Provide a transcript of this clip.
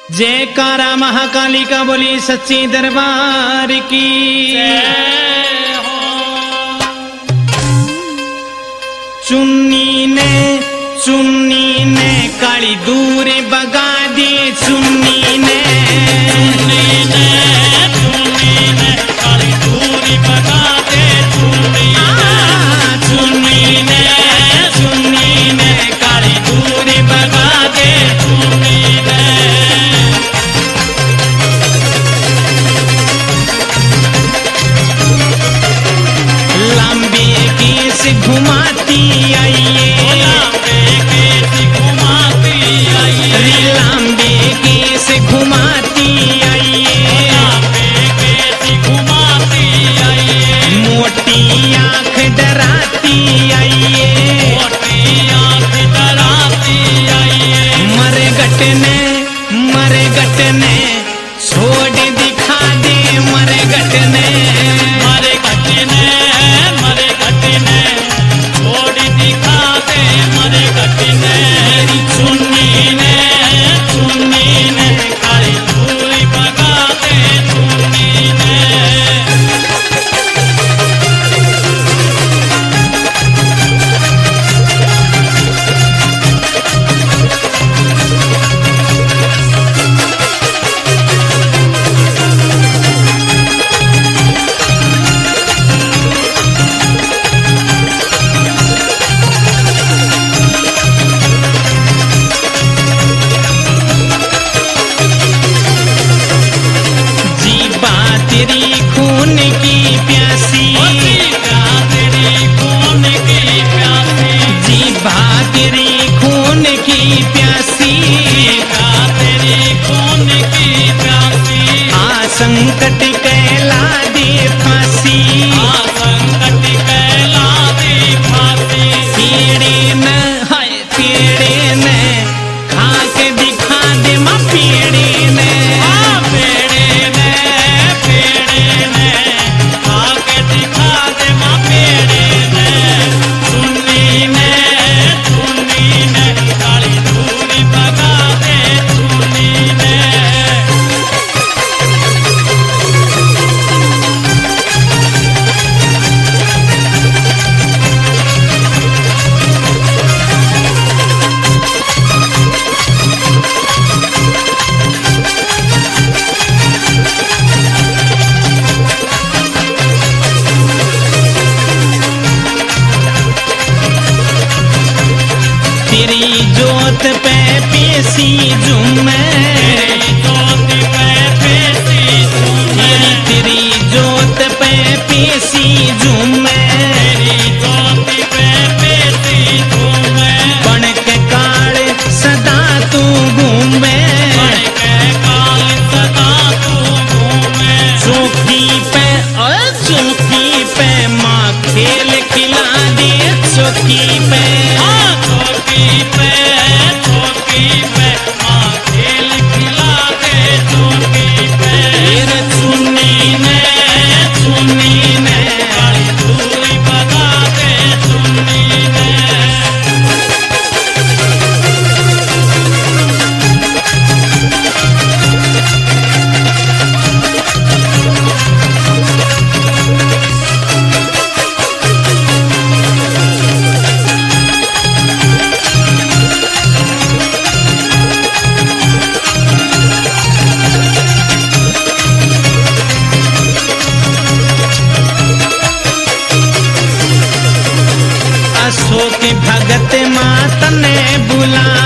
जयकारा महाकाली का बोली सच्ची दरबार की जय हो। चुन्नी ने काली दूर बगा दी चुन्नी ने काली दूरी बगा दे चुन्नी ने काली दूर बगा दे चुन्नी ने लंबे केस घुमाती आइए लंबे केस घुमाती आइए लंबे केस घुमाती आइए लंबे केस घुमाती आइए मोटी आंख डराती आइए मोटी आंख डराती आइए मरगट ने छोड़ दिखा दे मरगट ने मरे घटने छोड़ दिखा दे मरे घटने चुन्नी ने काली दूरी बगा दे चुन्नी ने जीबा तेरी खून की प्यासी तेरी खून की प्यासी जीबा तेरी खून की प्यासी तेरी खून की प्यासी आ संकट कहला दे फांसी संकट कहला दी फांसी पेड़े न खा के दिखा दे माँ पेड़े न पेड़े ने आके दिखा दे माँ पेड़े ने चुन्नी ने काली दूरी बगा दे चुन्नी ने तेरी जोत पे पेशी झूमे तेरी जोत पे पेशी झूमे तेरी जोत पे पेशी झूमे तेरी जोत पे पेशी झूमे बन के काल सदा तू घूमे बन के काल सदा तू घूमे चौकी पे माँ खेल खिला दे चौकी पे चौकी पे माँ खेल खिला दे चौकी पे तेरे चुन्नी ने काली दूरी बगा दे चुन्नी ने अशोक भगत मात ने बुला